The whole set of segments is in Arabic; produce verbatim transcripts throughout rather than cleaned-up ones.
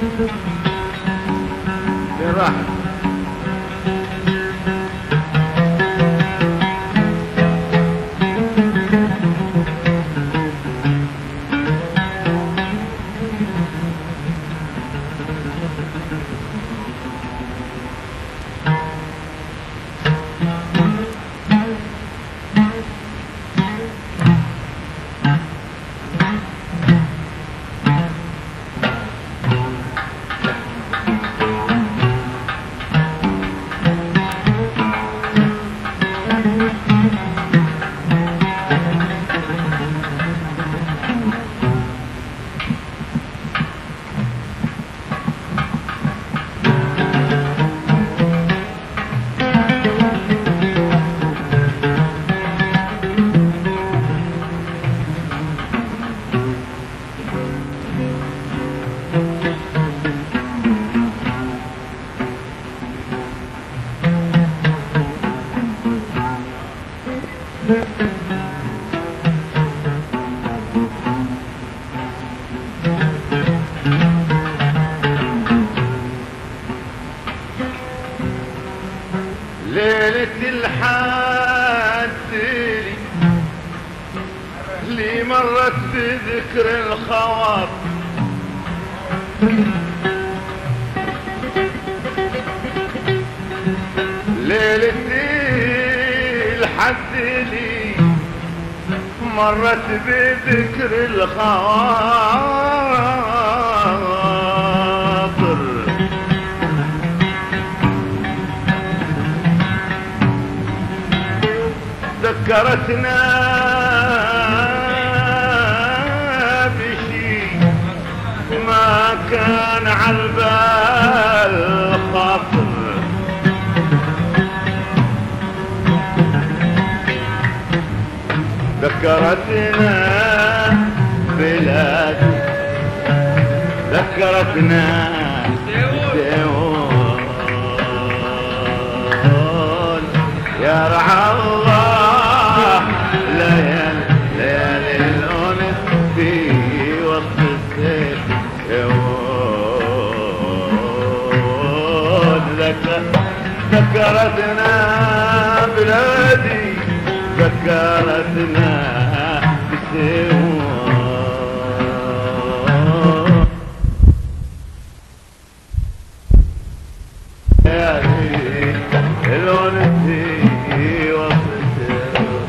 فين راحت؟ ليلة الحد لي مرت بذكر الخواطر، ليلة الحد لي مرت بذكر الخواطر، ذكرتنا بشي ما كان عالبال خاطر، ذكرتنا بلاد، ذكرتنا سيون يا رعى الله، ليالي ليالي الأنس في وسط السيون، ذكرتنا بلادي، ذكرتنا بسيون ليالي الأنس في وسط السيون.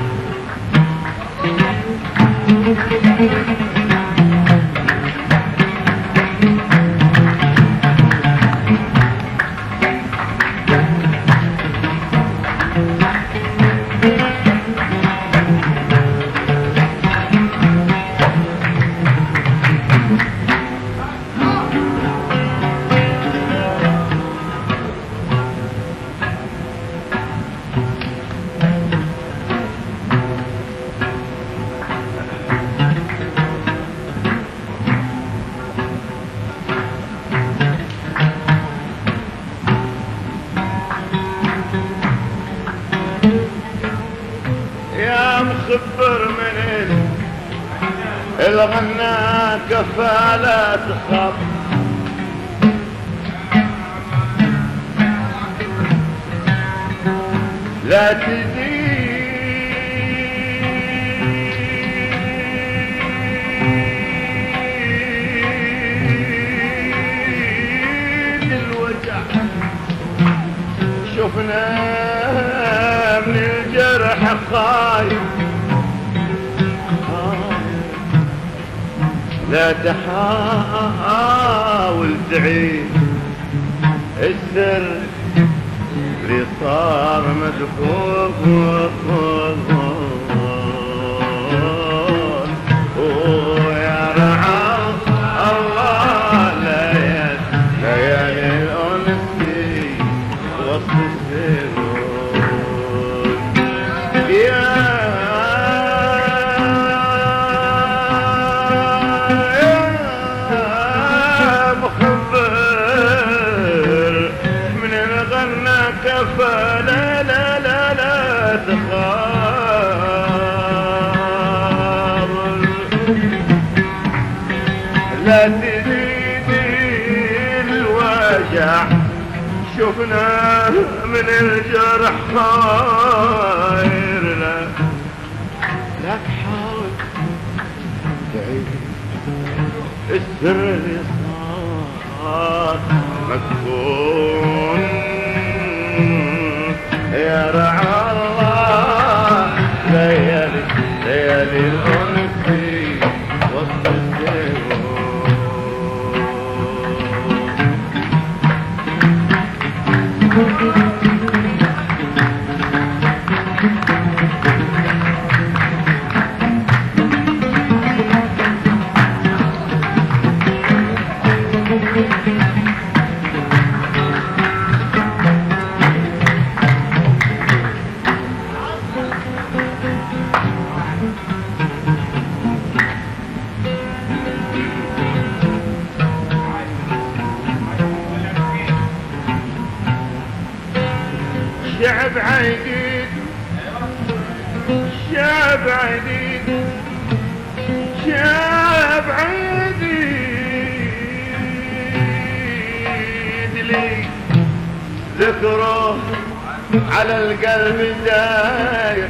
مخبر من الغنى كفالة خط، لا تزيد الوجع، شفنا من الجرح خايف، لا تحاول تعيد السر اللي صار مدفون، ويا رعى الله ليالي ليالي الأنس في وسط السيون. يا كفى لا لا لا لا تخاف، رجع شفنا من الجرح خير لا لا تحاول تعيد السر اللي صار مكتوم يا رعى الله ليالي ليالي الأنس في وسط الديوان. شعب عيديد شعب عيديد شعب عيديد لي ذكره على القلب داير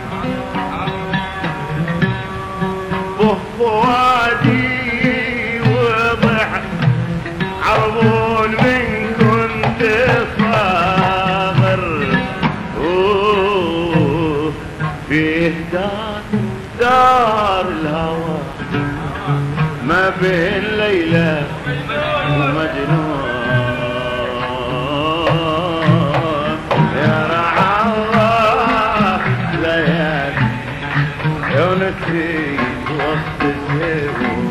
بفوادي وضع عربون من كنت صاغر فيه دار دار الهوى ما بين ليلى ومجنون يا رعى الله ليالي يونسي وسط الزيبون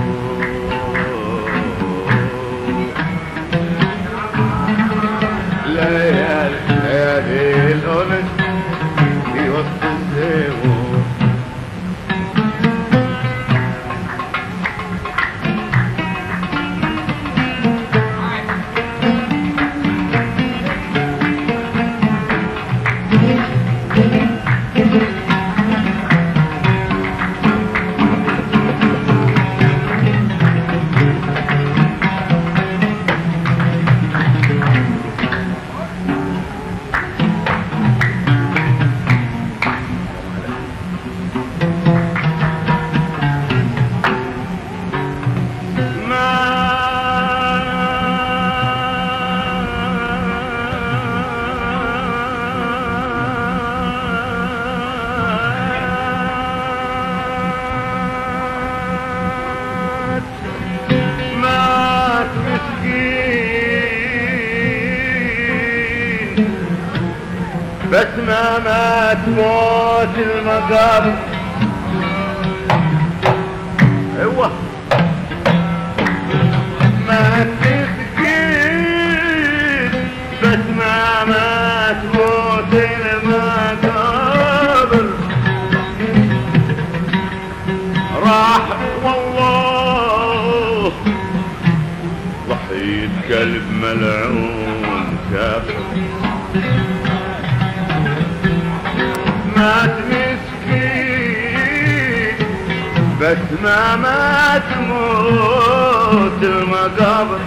ليالي ليالي الأنس في وسط الزيبون. بس ما مات موت المقابر ايوه مات مسكين بس ما مات موت المقابر راح والله وحيد كلب ملعون كافر مات مسكين بس ما مات موت المقابر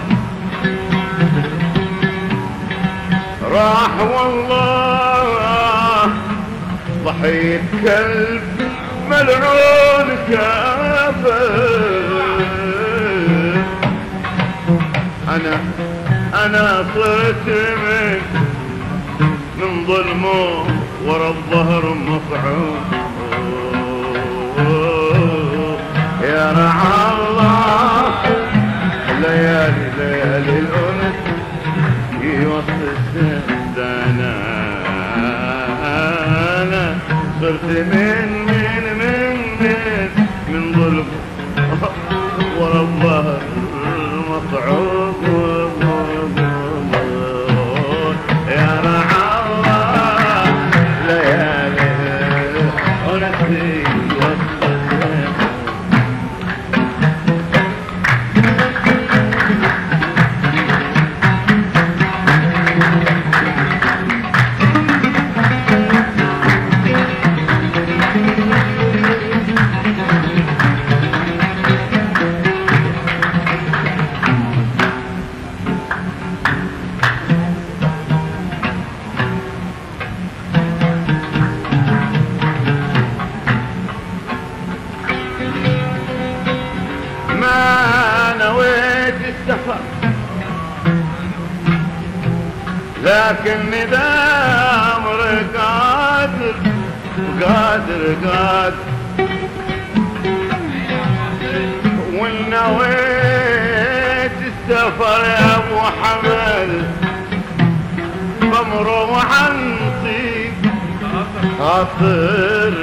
راح والله ضحية كلب ملعون كافر انا انا صرت من من ظلمه ورا الظهر مطعون يا رعى الله ليالي ليالي الأنس يوسط انا انا صرت من من من من من ظلم ورا الظهر مطعون يا رعى الله ليالي الأنس السفر لكني دامر قادر قادر قادر ونويت السفر يا ابو حمد بمروح عنطيك خاطر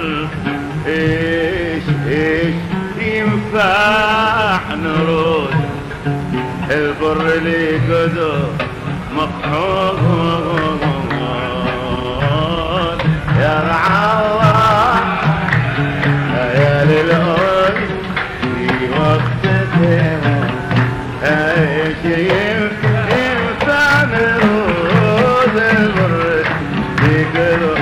ايش ايش ينفع نرد البر لي قدر مقحوط يا رعى الله ليالي الأرض في وقتهم ايش ينفع نرد البر لي قدر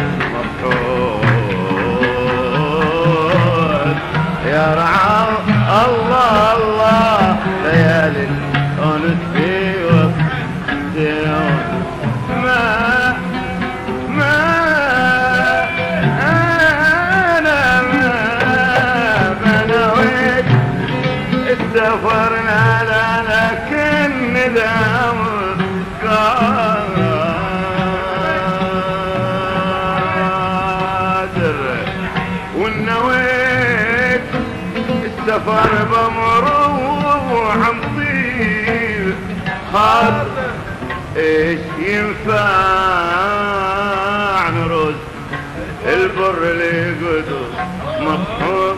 مقحوط يا رعى الله الله ليالي الأنس في وقتهم ما ما أنا ما ما نويت السفر لا لكن ندم قادر ونويت السفر بمروح مطير خاطر ايش ينفع نرد البر اللي قدر مقحوط